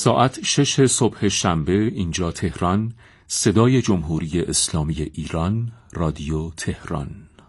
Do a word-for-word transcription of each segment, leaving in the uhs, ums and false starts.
ساعت شش صبح شنبه اینجا تهران، صدای جمهوری اسلامی ایران، رادیو تهران.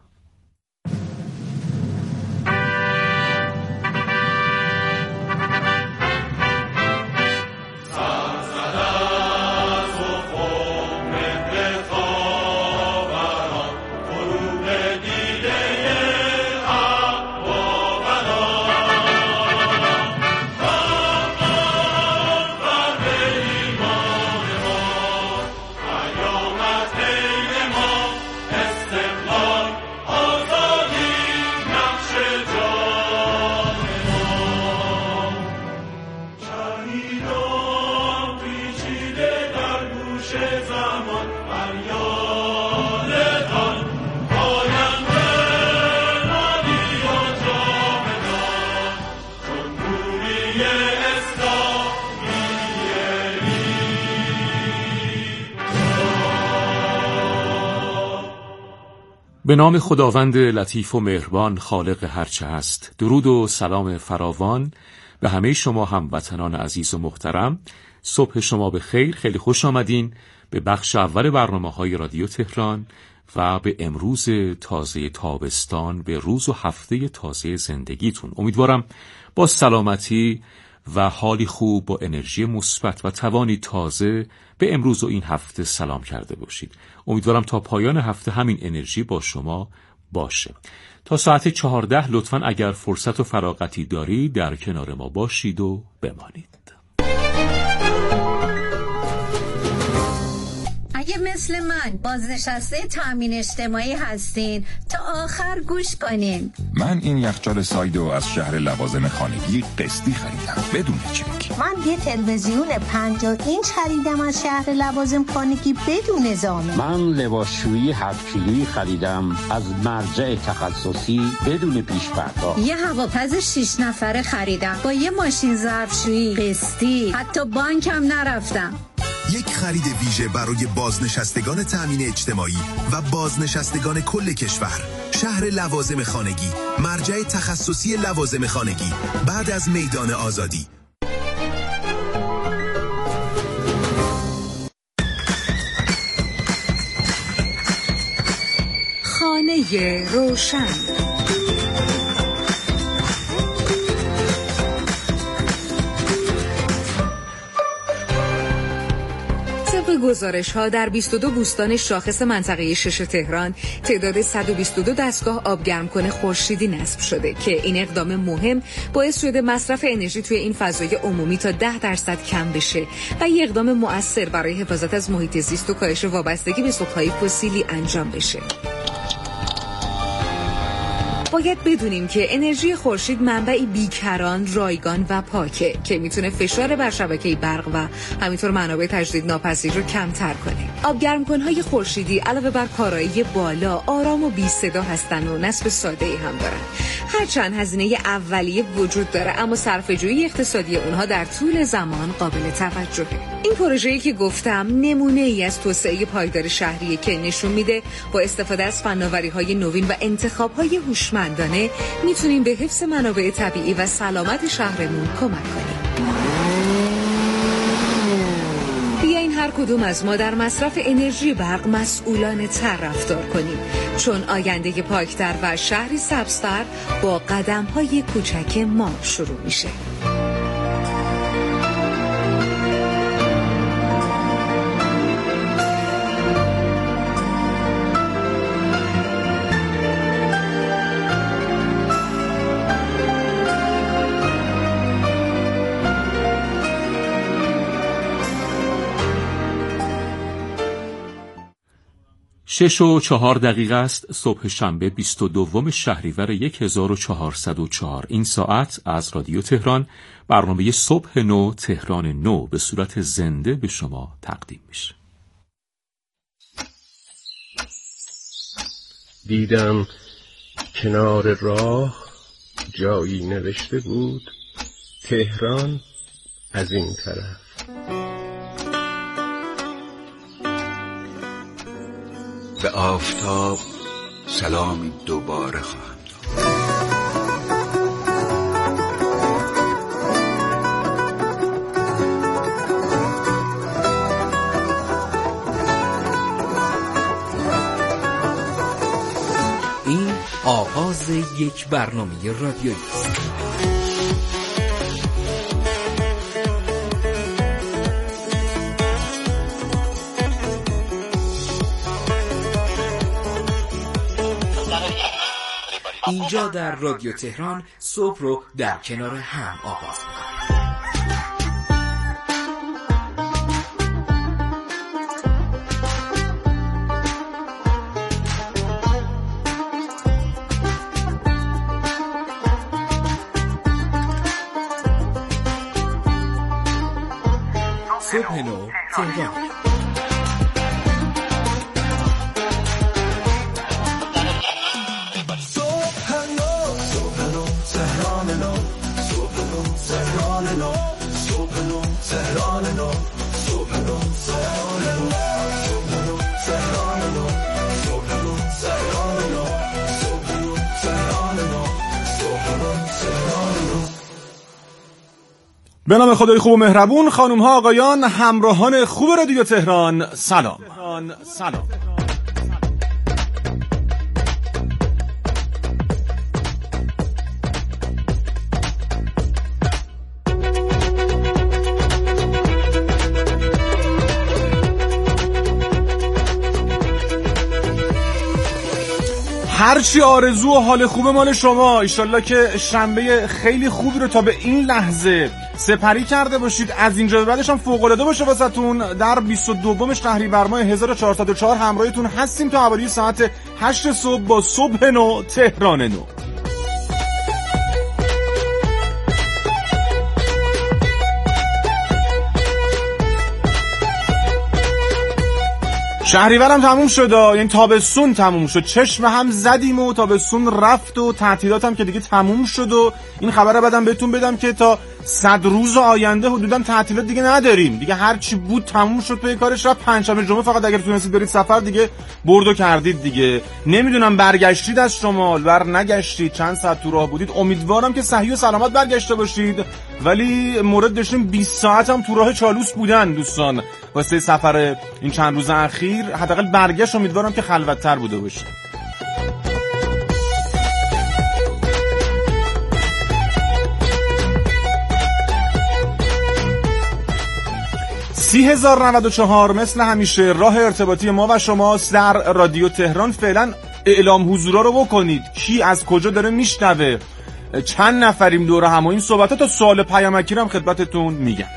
به نام خداوند لطیف و مهربان، خالق هرچه هست. درود و سلام فراوان به همه شما هموطنان عزیز و محترم. صبح شما به خیر. خیلی خوش آمدین به بخش اول برنامه‌های رادیو تهران و به امروز تازه تابستان، به روز و هفته تازه زندگیتون. امیدوارم با سلامتی و حالی خوب، با انرژی مثبت و توانی تازه به امروز و این هفته سلام کرده باشید. امیدوارم تا پایان هفته همین انرژی با شما باشه. تا ساعت چهارده لطفاً اگر فرصت و فراغتی دارید در کنار ما باشید و بمانید. اگه مثل من بازنشسته تامین اجتماعی هستین تا آخر گوش کنین. من این یخچال سایدو از شهر لوازم خانگی قسطی خریدم بدون چک. من یه تلویزیون پنجاه اینچ خریدم از شهر لوازم خانگی بدون زامن. من لباسشویی هفت کیلویی خریدم از مرجع تخصصی بدون پیش پرداخت. یه هواپز شش نفره خریدم با یه ماشین ظرفشویی قسطی، حتی بانکم نرفتم. یک خرید ویژه برای بازنشستگان تامین اجتماعی و بازنشستگان کل کشور. شهر لوازم خانگی، مرجع تخصصی لوازم خانگی، بعد از میدان آزادی. خانه روشن. گزارش ها در بیست و دو بوستان شاخص منطقه شش تهران تعداد صد و بیست و دو دستگاه آبگرمکن خورشیدی نصب شده که این اقدام مهم باعث شده مصرف انرژی توی این فضای عمومی تا ده درصد کم بشه و یک اقدام مؤثر برای حفاظت از محیط زیست و کاهش وابستگی به سوخت‌های فسیلی انجام بشه. باید بدونیم که انرژی خورشید منبعی بیکران، رایگان و پاکه که میتونه فشار بر شبکه برق و همینطور منابع تجدید ناپذیر رو کمتر کنه. آبگرمکن‌های خورشیدی علاوه بر کارایی بالا، آرام و بی صدا هستن و نصب ساده‌ای هم دارن. هرچند هزینه اولیه وجود داره، اما صرفه‌جویی اقتصادی اونها در طول زمان قابل توجهه. این پروژه‌ای که گفتم نمونه‌ای از توسعه پایدار شهریه که نشون میده با استفاده از فناوری‌های نوین و انتخاب‌های هوشمندانه میتونیم به حفظ منابع طبیعی و سلامت شهرمون کمک کنیم. بیاین هر کدوم از ما در مصرف انرژی برق مسئولانه تر رفتار کنیم، چون آینده پاکتر و شهری سبزتر با قدم‌های کوچک ما شروع میشه. شش و چهار دقیقه است. صبح شنبه بیست و دوم شهریور هزار و چهارصد و چهار. این ساعت از رادیو تهران برنامه صبح نو تهران نو به صورت زنده به شما تقدیم میشه. دیدم کنار راه جایی نوشته بود تهران از این طرف. به آفتاب سلامی دوباره خواهم داد. آغاز یک برنامه رادیویی است. اینجا در رادیو تهران صبح رو در کنار هم آغاز می‌کنیم. صبح نو تهران. به نام خدای خوب و مهربون، خانم ها آقایان، همراهان خوب رادیو تهران، سلام. سلام. هرچی آرزو و حال خوب مال شما. ایشالله که شنبه خیلی خوبی رو تا به این لحظه سپری کرده باشید. از اینجا به بعدش هم فوق‌العاده باشه واسهتون. در بیست و دو شهریور ماه هزار و چهارصد و چهار همراهتون هستیم تا حوالی ساعت هشت صبح با صبح نو تهران نو. شهریورم تموم شد، یعنی تابستون تموم شد. چشم هم زدیم و تابستون رفت و تعطیلات هم که دیگه تموم شد و این خبر بعدم بهتون بدم که تا صد روز آینده حدوداً تعطیلات دیگه نداریم. دیگه هر چی بود تموم شد به کارش. رفت پنجشنبه جمعه فقط اگر تونستید برید سفر دیگه بردو کردید دیگه. نمیدونم برگشتید از شمال بر نگشتید، چند ساعت تو راه بودید. امیدوارم که صحیح و سلامت برگشته باشید. ولی مورد داشتیم بیست ساعت هم تو راه چالوس بودن دوستان واسه سفر این چند روز اخیر. حداقل برگشت امیدوارم که خلوت‌تر بوده باشه. سی هزار و نود و چهار مثل همیشه راه ارتباطی ما و شماست در رادیو تهران. فعلا اعلام حضورا رو بکنید، کی از کجا داره میشنوه، چند نفریم دور هم و این صحبتات. تا سوال پیامکی رو هم خدمتتون میگم.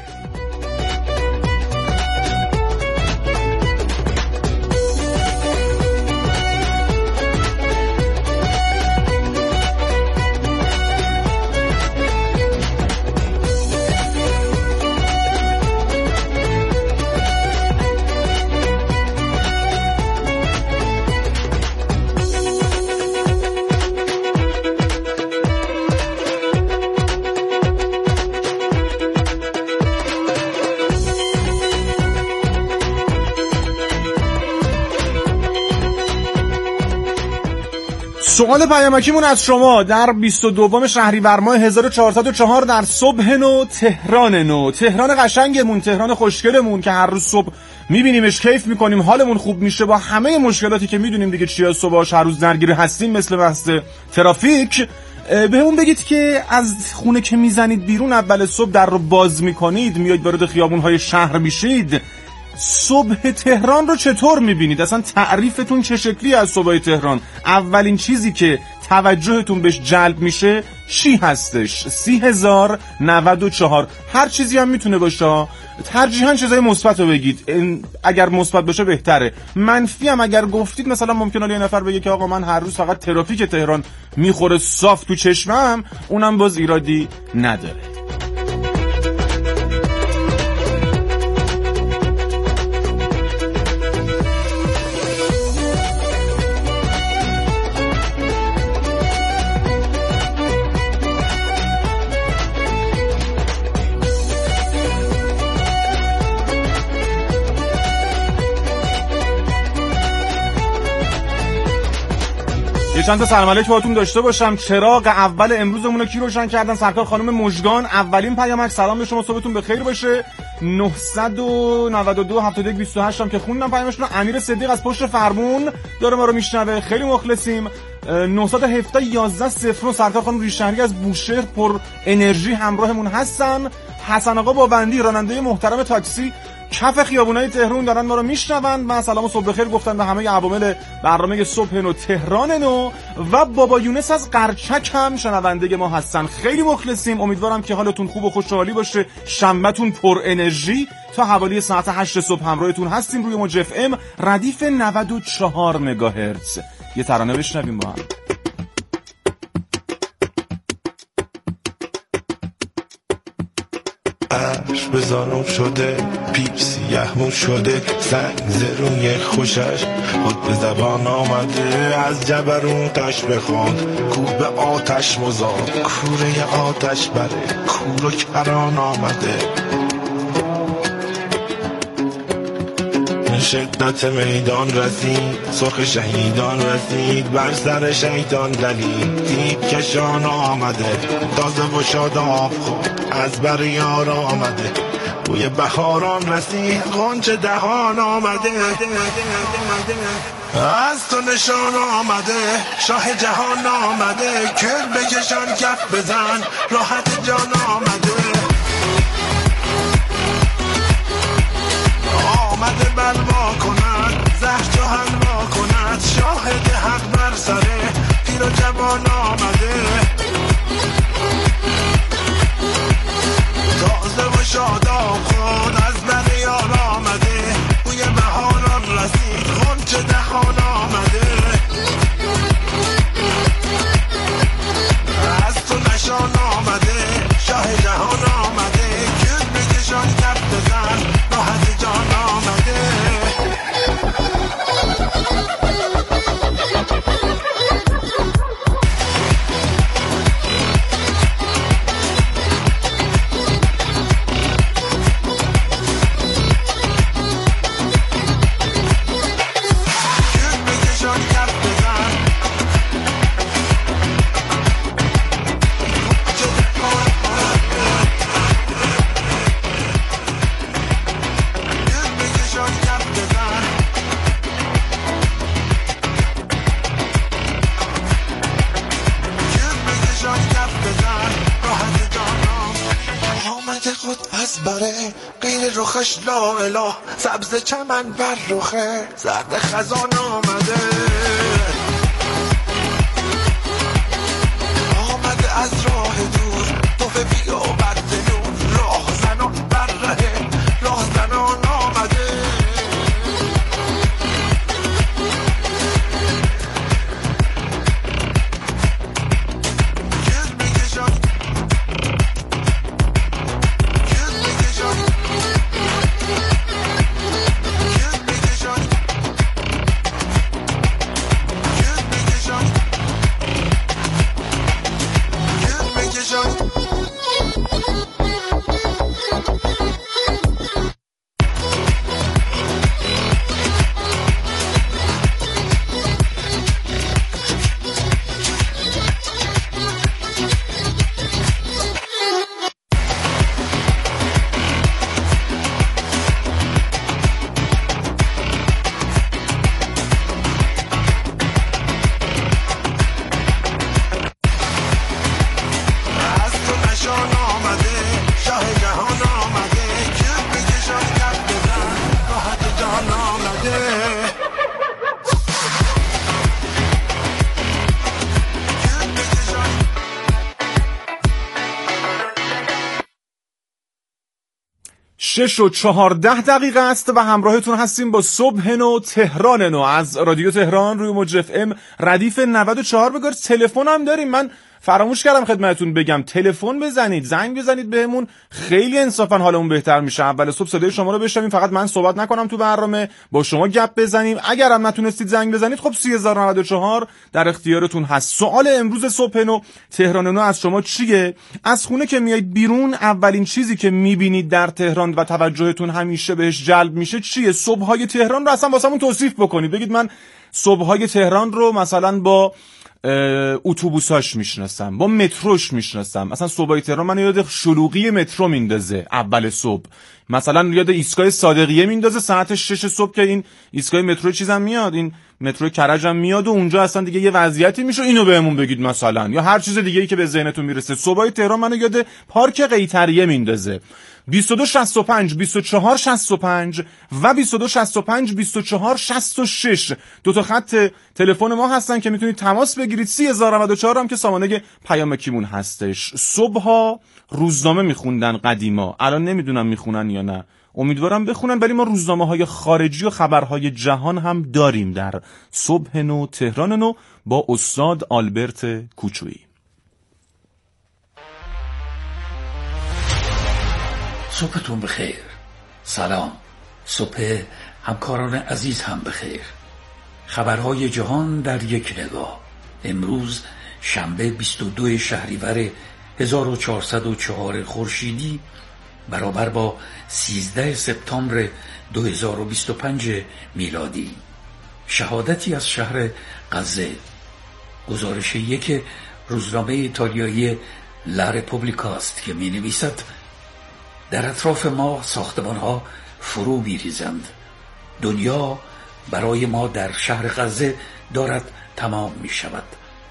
سوال پیامکیمون از شما در بیست و دو شهریور ماه هزار و چهارصد و چهار در صبح نو تهران نو. تهران قشنگمون، تهران خوشگلمون که هر روز صبح میبینیمش، کیف میکنیم، حالمون خوب میشه با همه مشکلاتی که میدونیم دیگه چیا صبحش هر روز درگیر هستیم، مثل بحث ترافیک. بهمون بگید که از خونه که میزنید بیرون اول صبح در رو باز میکنید، میاید وارد خیابون‌های شهر میشید، صبح تهران رو چطور میبینید؟ اصلا تعریفتون چه شکلی از صبح تهران؟ اولین چیزی که توجهتون بهش جلب میشه چی هستش؟ سی هزار و نود و چهار. هر چیزی هم میتونه باشه، ترجیحاً چیزای مثبت رو بگید. اگر مثبت باشه بهتره. منفی هم اگر گفتید، مثلا ممکنه یه نفر بگه که آقا من هر روز فقط ترافیک تهران میخوره صاف تو چشمم، اونم باز ایرادی نداره. چند تا سلام علیک باهاتون داشته باشم. چراغ اول امروزمون رو کی روشن کردن؟ سرکار خانم مژگان. اولین پیامک سلام به شما، صبحتون بخیر باشه. نهصد و نود و دو هفتاد و یک بیست و هشت هم که خوندم پیامشون. امیر صدیق از پشت فرمون داره ما رو میشنوه، خیلی مخلصیم. نه یک هفت یازده صفر نه. سرکار خانم ریشهری از بوشهر پر انرژی همراهمون هستن. حسن آقا باوندی راننده محترم تاکسی کف خیابونای تهران دارن ما رو میشنوند. من سلام و صبح بخیر گفتن به همه عوامل برنامه صبح نو تهران نو. و بابا یونس از قرچک هم شنونده ما هستن. خیلی مخلصیم. امیدوارم که حالتون خوب و خوشحالی باشه، شنبهتون پر انرژی. تا حوالی ساعت هشت صبح همراهتون هستیم روی موج اف ام ردیف نود و چهار مگاهرتز. یه ترانه بشنویم با هم. عرش بزانم شده، پیپسی یهمون شده، سنگ زرونی خوشش خود به زبان آمده. از جبروتش بخواد کوه به آتش مزاد، کوره آتش بره کور و کران آمده. شدت میدان رسید، سرخ شهیدان رسید، بر سر شیطان دلید دیب کشان آمده. تازه و شاداب خود از بر یار آمده، بوی بهاران رسید غنچه دهان آمده. از تو نشان آمده، شاه جهان آمده، کل بکشان کف بزن راحت جان آمده. آمده بلوا کند، زهر جهان ما کند، شاهد حق بر سره پیر و جوان آمده. تازه و شاداب خود از بر یار آمده، بوی بهاران رسید غنچه دهان آمده. از تو نشان آمده، شاه جهان آمده، کل بکشان کف بزن راحت جان آمده. رخش لا اله، سبز چمن بر رخه، زرد خزان آمده. آمده از راه دور، توفه بی و بد نور، راه زنان بر ره، راه زنان آمده. شش و چهارده دقیقه است و همراهتون هستیم با صبح نو تهران نو از رادیو تهران روی موج اف ام ردیف نود و چهار مگاهرتز. تلفن هم داریم. من فراموش کردم خدمتتون بگم تلفن بزنید، زنگ بزنید بهمون، خیلی انصافا حالمون بهتر میشه. اول صبح صدای شما رو بشنویم، فقط من صحبت نکنم تو برنامه، با شما گپ بزنیم. اگر هم نتونستید زنگ بزنید خب سی هزار و نود و چهار در اختیارتون هست. سوال امروز صبح نو تهران نو از شما چیه؟ از خونه که میایید بیرون اولین چیزی که میبینید در تهران و توجهتون همیشه بهش جلب میشه چیه؟ صبح‌های تهران رو اصلا واسمون توصیف بکنید. بگید من صبح‌های تهران رو مثلا با اتوبوساش میشناسم، با متروش میشناسم. مثلا صبحای تهران من یاد شلوغی مترو میندازه اول صبح، مثلا یاد ایستگاه صادقیه میندازه ساعت شش صبح که این ایستگاه مترو چیزام میاد، این مترو کرج هم میاد و اونجا اصلا دیگه یه وضعیتی میشه، اینو بهمون بگید مثلا، یا هر چیز دیگه‌ای که به ذهنتون میرسه. صبحای تهران منو یاد پارک قیطریه میندازه. بیست و دو شصت و پنج بیست و چهار شصت و پنج و بیست و دو شصت و پنج بیست و چهار شصت و شش دو تا خط تلفن ما هستن که میتونید تماس بگیرید. سی هزار و نود و چهار هم که سامانه پیام کیمون هستش. صبحا روزنامه میخوندن قدیما، الان نمیدونم میخونن یا نه، امیدوارم بخونن، ولی ما روزنامه‌های خارجی و خبرهای جهان هم داریم در صبح نو تهران نو با استاد آلبرت کوچویی. صبحتون بخیر. سلام. صبح همکاران عزیز هم بخیر. خبرهای جهان در یک نگاه. امروز شنبه بیست و دو شهریور هزار و چهارصد و چهار خورشیدی برابر با سیزده سپتامبر دو هزار و بیست و پنج میلادی. شهادتی از شهر غزه. گزارش یک روزنامه ایتالیایی لا رپوبلیکاست که می نویسد در اطراف ما ساختمان‌ها فرو می‌ریزند. دنیا برای ما در شهر غزه دارد تمام می‌شود.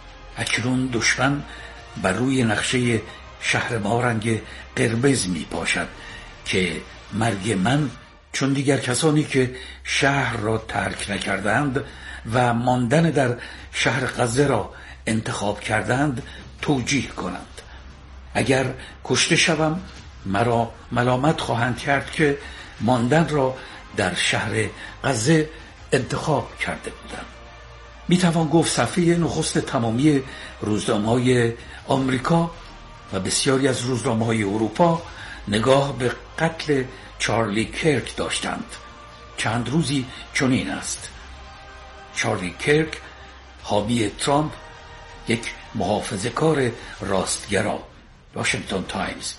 اکنون دشمن بر روی نقشه شهر ما رنگ قرمز می‌پاشد که مرگ من، چون دیگر کسانی که شهر را ترک نکردند و ماندن در شهر غزه را انتخاب کردند توجیه کنند. اگر کشته شوم مرا ملامت خواهند کرد که ماندن را در شهر غزه انتخاب کرده بودم. میتوان گفت صفحه نخست تمامی روزنامه‌های آمریکا و بسیاری از روزنامه‌های اروپا نگاه به قتل چارلی کرک داشتند. چند روزی چنین است: چارلی کرک، حامی ترامپ، یک محافظه‌کار راستگرا. واشنگتن تایمز.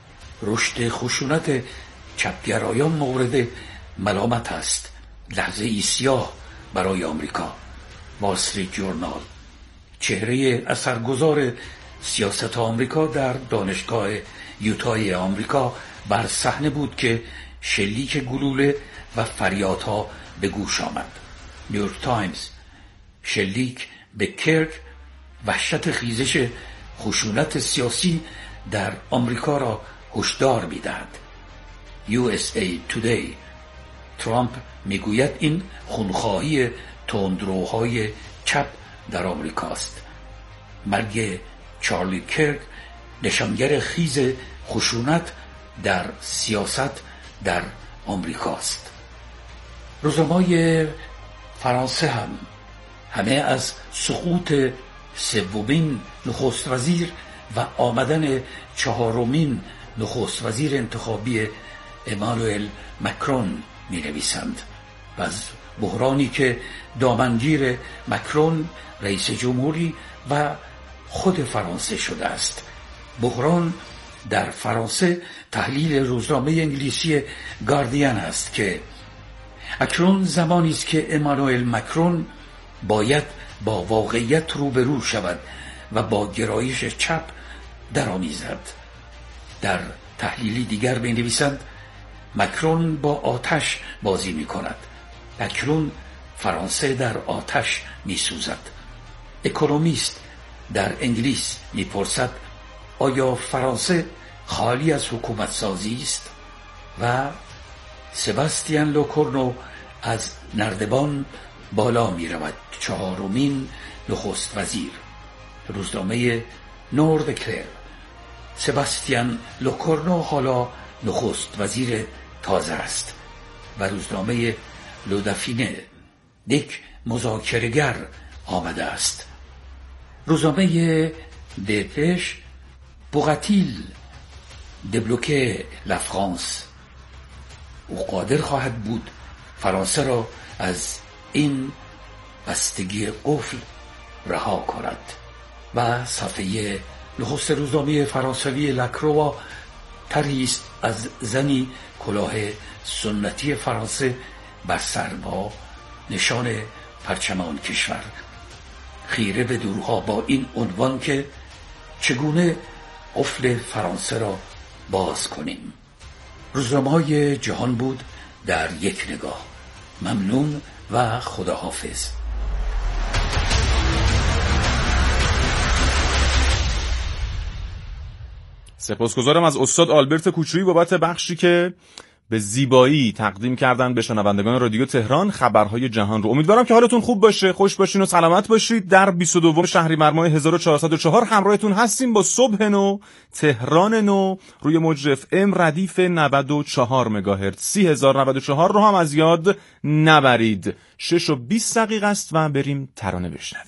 رشد خشونت چپگرایان مورد ملامت است. لحظه ای سیاه برای آمریکا. وال استریت جورنال. چهره اثرگذار سیاست آمریکا در دانشگاه یوتای آمریکا بر صحنه بود که شلیک گلوله و فریادها به گوش آمد. نیویورک تایمز. شلیک به کرک وحشت خیزش خشونت سیاسی در آمریکا را هشدار می‌دهد. یو اس ای Today. ترامپ میگوید این خونخواهی تندروهای چپ در آمریکاست. مرگ چارلی کرک نشانگر خیز خشونت در سیاست در آمریکاست. روزنامه‌های فرانسه هم همه از سقوط سومین نخست وزیر و آمدن چهارمین نخست وزیر انتخابی امانوئل مکرون می نویسند و از بحرانی که دامنگیر مکرون رئیس جمهوری و خود فرانسه شده است. بحران در فرانسه تحلیل روزنامه انگلیسی گاردین است که اکنون زمانی است که امانوئل مکرون باید با واقعیت روبرو شود و با گرایش چپ درآمیزد. در تحلیلی دیگر می نویسند مکرون با آتش بازی می کند. اکنون فرانسه در آتش می سوزد. اکونومیست در انگلیس می پرسد آیا فرانسه خالی از حکومت سازی است؟ و سباستیان لوکورنو از نردبان بالا می رود. چهارمین نخست وزیر. روزنامه نورد کلر. سباستیان لوکورنو حالا نخست وزیر تازه است و روزنامه لودافینه یک مذاکره‌گر آمده است. روزنامه دپش بوغتیل دبلوکه لفرانس او قادر خواهد بود فرانسه را از این بستگی قفل رها کند. و صفحه نخست روزنامه فرانسوی لاکروا طرحی است از زنی کلاه سنتی فرانسه بر سر با نشان پرچم آن کشور، خیره به دورها با این عنوان که چگونه قفل فرانسه را باز کنیم. روزنامه‌های جهان بود در یک نگاه. ممنون و خداحافظ. سپاسگزارم از استاد آلبرت کوچویی بابت بخشی که به زیبایی تقدیم کردن به شنوندگان رادیو تهران خبرهای جهان رو. امیدوارم که حالتون خوب باشه، خوش باشین و سلامت باشید. در بیست و دوم شهریور ماه هزار و چهارصد و چهار همراهتون هستیم با صبح نو، تهران نو، روی موج اف ام ردیف نود و چهار مگاهرتز. سی هزار و نود و چهار رو هم از یاد نبرید. شش و بیست دقیقه است و بریم ترانه بشنویم.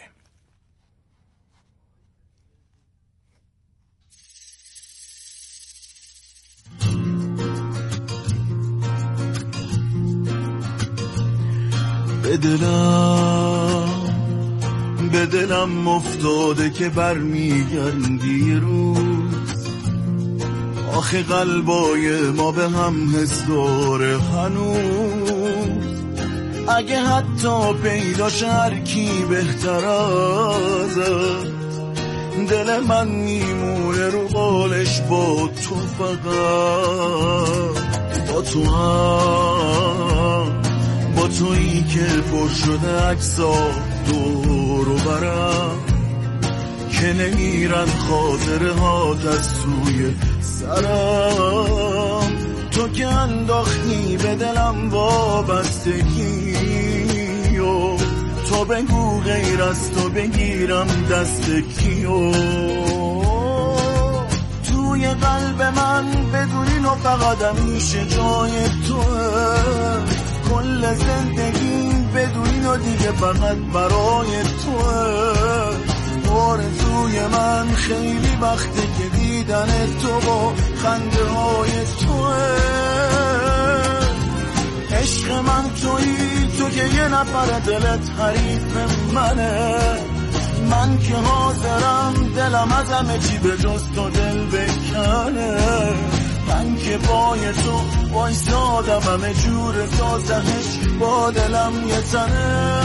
به دلم به دلم افتاده که برمیگردی روز، آخه قلبای ما به هم حس داره هنوز. اگه حتی پیداش هر کی بهتر ازت، دل من میمونه رو بالش با تو، فقط با تو هم، با تویی که پر شده عکسا دور و برم، که نمیرن خاطره هات از سوی سرم. تو که انداختی به دلم وابستگی و تو بگو غیر از تو بگیرم دست کیو. توی قلب من بدونی نو فقط همیشه جای توه، کل زندگیم بدونی و دیگه فقط برای توه. آرزوی من خیلی وقته که دیدن تو با خنده های توه. عشق من تویی، تو که یه نفر دلت حریف منه، من که حاضرم دلم از همه چی به جز تو دل بکنه. من که پای تو وایسادم همه جور تا تهش با دلم یه تنه.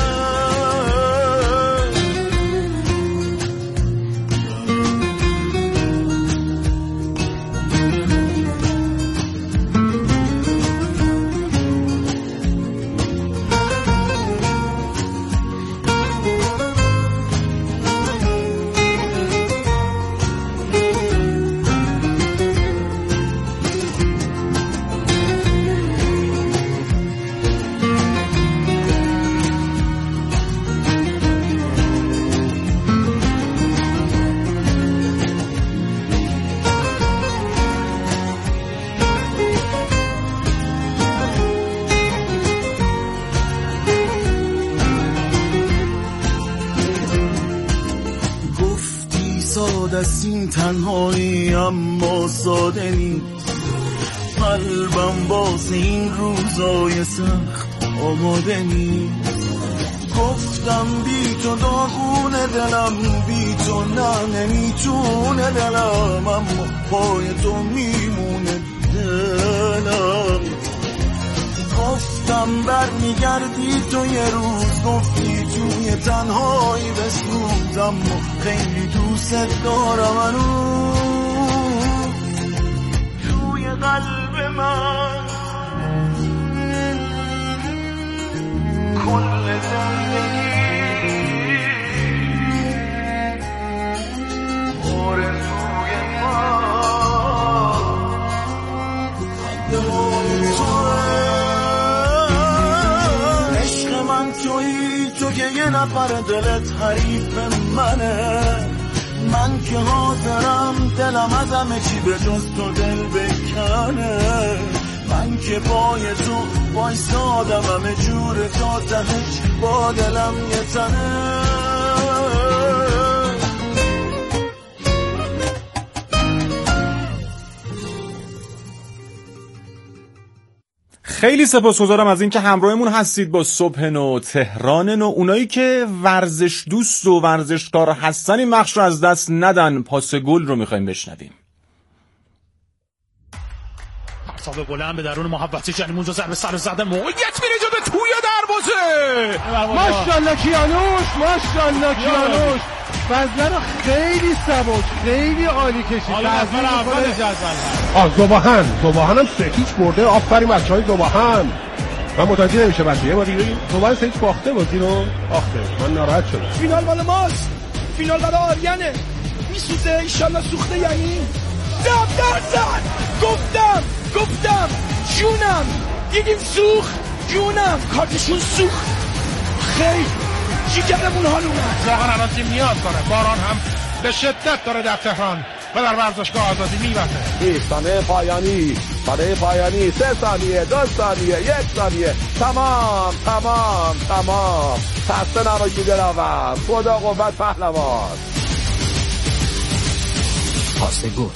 این تنهایی اما ساده نیست، قلبم باز این روزای سخت آماده نیست. گفتم بی تو داغونه دلم، بی تو نه نمیتونه دلم، اما پای تو میمونه دلم. گفتم برمیگردی تو یه روز، گفتی توی تنهایی بسوز، اما خیلی دوست دارم منو. توی قلب من کل زندگی آرزوی من تویی، تو که یه نفر دلت حریف منه، من که حاضرم دلم از همه چی به جز تو دل بکنه. من که پای تو وایسادم همه جور تا تهش با دلم یه تنه. خیلی سپاسگزارم از اینکه همراهمون هستید با صبح نو، تهران نو. اونایی که ورزش دوست و ورزشکار هستن این بخش رو از دست ندن. پاس گل رو میخوایم بشنویم. پرتاب بلند به درون محوطه جنیمونجا ضربه سر زده، موقعیت میره به توی دروازه. ماشاءالله کیانوش، ماشاءالله کیانوش فضله رو خیلی سبک، خیلی عالی کشید. حالا اول اول جدول آه زباهن زباهن هم سه هیچ برده. آفرین بچهای زباهن. من متوجه نمیشه بچه یه بار دیگه زباهن سه هیچ باخته بازی رو. آخه من ناراحت شدم. فینال مال ماست، فینال برای آریانه، میسوزه ان شاءالله سوخته. یعنی گفتم درزن، گفتم گفتم جونم، دیدیم سوخت جونم، کارتشون سوخت، خیلی جیگرمون حال اومد. واقعا الان تیم نیاز داره، باران هم به شدت داره در تهران و در ورزشگاه آزادی میوته. ثانیه پایانی، ثانیه پایانی، سه ثانیه، دو ثانیه، یک ثانیه، تمام تمام تمام. خسته نباشید دلاور، خدا قوت پهلوان. پاس گل.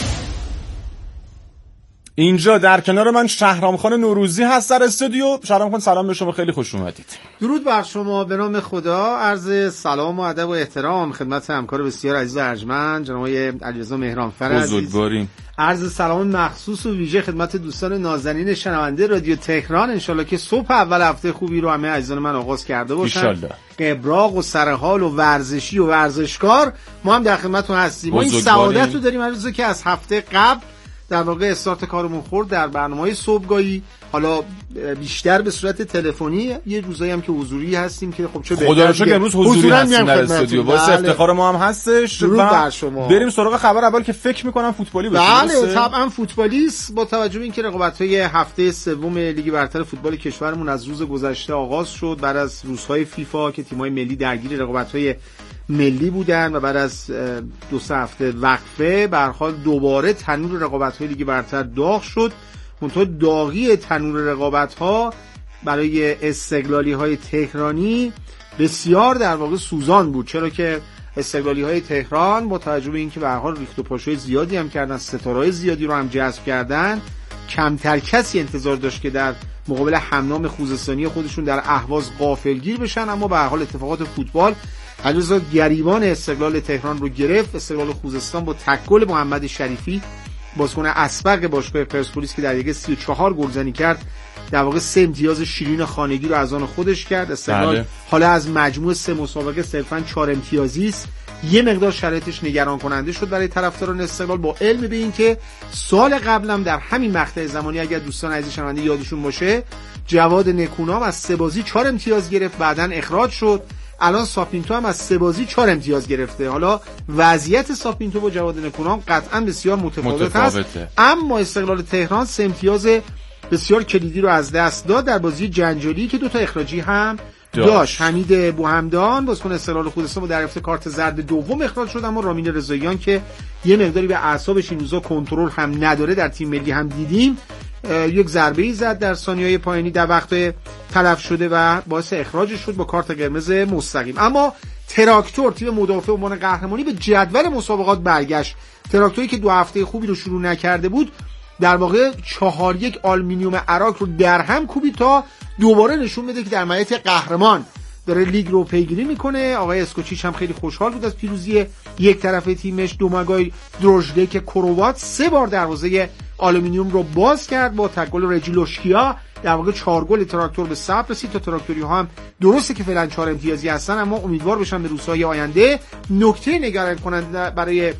اینجا در کنار من شهرام خان نوروزی هست در استودیو. شهرام خان سلام به شما، خیلی خوش اومدید. درود بر شما، به نام خدا عرض سلام و ادب و احترام خدمت همکار بسیار عزیز و ارجمند جناب علیرضا مهرانفر عزیز. بزرگواریم. عرض سلام مخصوص و ویژه خدمت دوستان نازنین شنونده رادیو تهران. انشالله که صبح اول هفته خوبی رو همه عزیزان من آغاز کرده باشن. انشالله. قبراق و سرحال و ورزشی و ورزشکار ما هم در خدمتتون هستیم. ما این سعادت رو داریم عزیزا که از هفته قبل در واقع استارت کارمون خورد در برنامه‌های صبحگاهی، حالا بیشتر به صورت تلفنی، یه روزایی هم که حضوری هستیم که خب چه خدا رو شکر امروز حضوری هستیم در استودیو، واسه افتخار ما هم هستش. درود بر شما. بریم سراغ خبر اول که فکر می‌کنم فوتبالی باشه. بله طبعا فوتبالی است. با توجه به اینکه رقابت‌های هفته سوم لیگ برتر فوتبال کشورمون از روز گذشته آغاز شد، بعد از روزهای فیفا که تیم‌های ملی درگیر رقابت‌های ملی بودن و بعد از دو سه هفته وقفه به هر حال دوباره تنور رقابت‌های لیگ برتر داغ شد. منتها داغی تنور رقابت‌ها برای استقلالی‌های تهرانی بسیار در واقع سوزان بود، چرا که استقلالی‌های تهران با توجه به اینکه به هر حال ریخت و پاشوی زیادی هم کردن، ستاره‌های زیادی رو هم جذب کردن، کمتر کسی انتظار داشت که در مقابل همنام خوزستانی خودشون در اهواز غافلگیر بشن. اما به هر حال اتفاقات فوتبال علیرضا گریبان استقلال تهران رو گرفت. استقلال خوزستان با تک گل محمد شریفی بازیکن اسبق باشگاه پرسپولیس که در دقیقه سی و چهار گلزنی کرد، در واقع سه امتیاز شیرین خانگی رو از آن خودش کرد. استقلال بله. حالا از مجموع سه مسابقه صرفاً چهار امتیازی است. یه مقدار شرایطش نگران کننده شد برای طرفداران استقلال، با علم به این که سال قبلم در همین مقطع زمانی اگر دوستان عزیز شنونده یادشون باشه، جواد نکونام از سه بازی چهار امتیاز گرفت، بعداً اخراج شد. الان ساپینتو هم از سه بازی چهار امتیاز گرفته. حالا وضعیت ساپینتو با جواد نکونام قطعاً بسیار متفاوت است، اما استقلال تهران سه امتیاز بسیار کلیدی رو از دست داد در بازی جنجالی که دو تا اخراجی هم داشت. داشت. حمید بوهمدان بازیکن استقلال خوزستان با دریافت کارت زرد دوم اخراج شد، اما رامین رضاییان که یه مقداری به اعصابش این روزا کنترل هم نداره در تیم ملی هم دیدیم، یک ضربه‌ای زد در ثانیه‌های پایانی در وقت تلف شده و باعث اخراجش شد با کارت قرمز مستقیم. اما تراکتور تیم مدافع عنوان قهرمانی به جدول مسابقات برگشت. تراکتوری که دو هفته خوبی رو شروع نکرده بود، در واقع چهار یک آلومینیوم عراق رو در هم کوبید تا دوباره نشون بده که در مایه قهرمان داره لیگ رو پیگیری میکنه. آقای اسکوچیچ هم خیلی خوشحال بود از پیروزی یک طرفه تیمش. دوماگای دروژده که کروات سه بار دروازه آلومینیوم رو باز کرد با تک گل رجیلوشکیا. در واقع چهار گل تراکتور به ثبت رسید. تا تراکتوری ها هم درسته که فعلا چهار امتیازی هستن، اما امیدوار بشن به روزهای آینده. نکته نگران کننده برای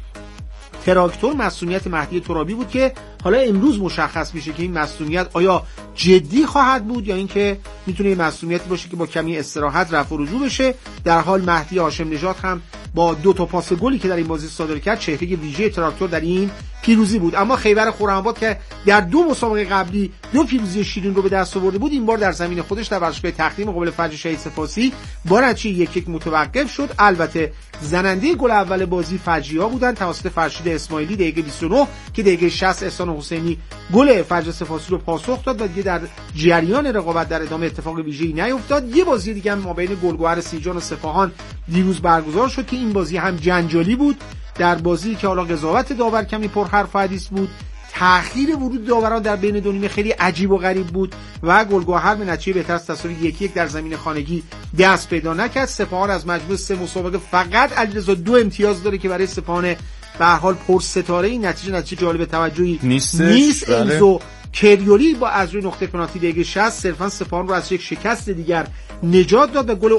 تراکتور مسئولیت مهدی ترابی بود که حالا امروز مشخص میشه که این مسئولیت آیا جدی خواهد بود یا اینکه میتونه این مسئولیتی باشه که با کمی استراحت رفع و رجوع بشه. در حال مهدی هاشم نژاد هم با دو تا پاس گلی که در این بازی صادر کرد چهره ویژه تراکتور در این پیروزی بود. اما خیبر خرم‌آباد که در دو مسابقه قبلی دو پیروزی شیرین رو به دست آورده بود، این بار در زمین خودش در ورزشگاه تقدیم مقابل فجر شهید سپاسی با نتیجه یک یک متوقف شد. البته زننده گل اول بازی فجری‌ها بودن توسط فرشید اسماعیلی دقیقه بیست و نه که دقیقه شصت احسان حسینی گل فجر سپاسی رو پاسخ داد و دیگه در جریان رقابت در ادامه اتفاق ویژه‌ای نیفتاد. یه بازی دیگه هم مابین گلگهر سیجان و سپاهان دیروز برگزار شد که این بازی هم جنجالی بود. در بازی که حالا قضاوت داور کمی پر حرف و حدیث بود، تأخیر ورود داوران در بین دو نیمه خیلی عجیب و غریب بود و گلگهر به نتیجه بهتر از تصادف یک یک در زمین خانگی دست پیدا نکرد. سپاهان از مجموع سه مسابقه فقط علیرضا دو امتیاز داره که برای سپاهان به هر حال پر ستاره این نتیجه نتیجه جالب توجهی نیست. نیست. انزو کریولی با از روی نقطه پنالتی دقیقه شصت صرفا سپاهان رو از یک شکست دیگر نجات داد و گل